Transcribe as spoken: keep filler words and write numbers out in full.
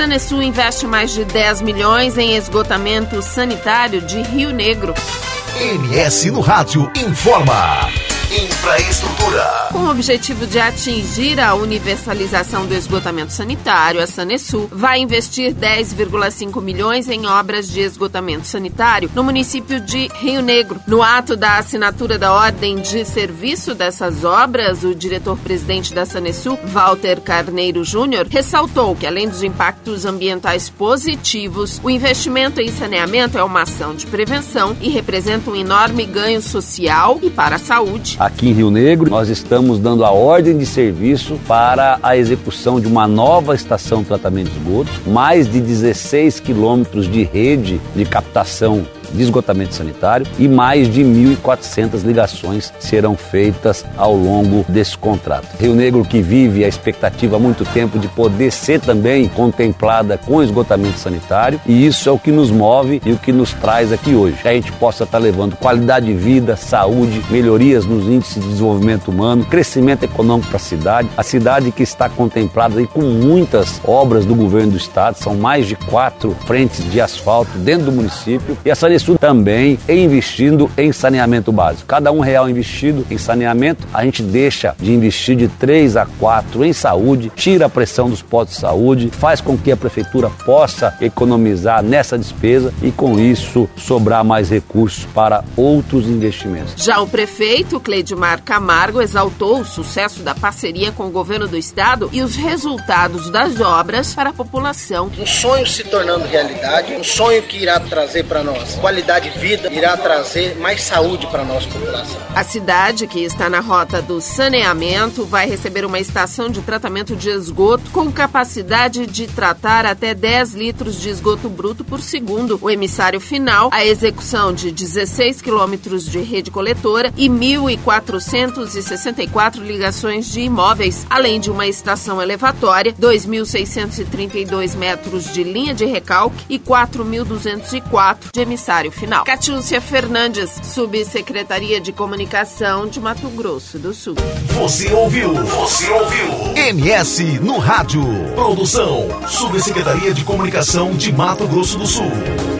Sanesul investe mais de dez milhões em esgotamento sanitário de Rio Negro. M S no Rádio informa. Infraestrutura. Com o objetivo de atingir a universalização do esgotamento sanitário, a Sanesul vai investir dez vírgula cinco milhões em obras de esgotamento sanitário no município de Rio Negro. No ato da assinatura da ordem de serviço dessas obras, o diretor-presidente da Sanesul, Walter Carneiro Júnior, ressaltou que, além dos impactos ambientais positivos, o investimento em saneamento é uma ação de prevenção e representa um enorme ganho social e para a saúde. Aqui em Rio Negro, nós estamos dando a ordem de serviço para a execução de uma nova estação de tratamento de esgoto, mais de dezesseis quilômetros de rede de captação de esgotamento sanitário e mais de mil e quatrocentas ligações serão feitas ao longo desse contrato. Rio Negro, que vive a expectativa há muito tempo de poder ser também contemplada com esgotamento sanitário, e isso é o que nos move e o que nos traz aqui hoje. Que a gente possa estar levando qualidade de vida, saúde, melhorias nos índices de desenvolvimento humano, crescimento econômico para a cidade, a cidade que está contemplada aí com muitas obras do governo do estado, são mais de quatro frentes de asfalto dentro do município, e a Sanesul também investindo em saneamento básico. Cada um real investido em saneamento, a gente deixa de investir de três a quatro em saúde, tira a pressão dos postos de saúde, faz com que a prefeitura possa economizar nessa despesa e, com isso, sobrar mais recursos para outros investimentos. Já o prefeito Cleidmar Camargo exaltou o sucesso da parceria com o governo do estado e os resultados das obras para a população. Um sonho se tornando realidade, um sonho que irá trazer para nós qualidade de vida, irá trazer mais saúde para a nossa população. A cidade, que está na rota do saneamento, vai receber uma estação de tratamento de esgoto com capacidade de tratar até dez litros de esgoto bruto por segundo. O emissário final, a execução de dezesseis quilômetros de rede coletora e mil quatrocentas e sessenta e quatro ligações de imóveis, além de uma estação elevatória, dois mil seiscentos e trinta e dois metros de linha de recalque e quatro mil duzentos e quatro de emissário final. Catiúcia Fernandes, Subsecretaria de Comunicação de Mato Grosso do Sul. Você ouviu? Você ouviu? M S no Rádio. Produção, Subsecretaria de Comunicação de Mato Grosso do Sul.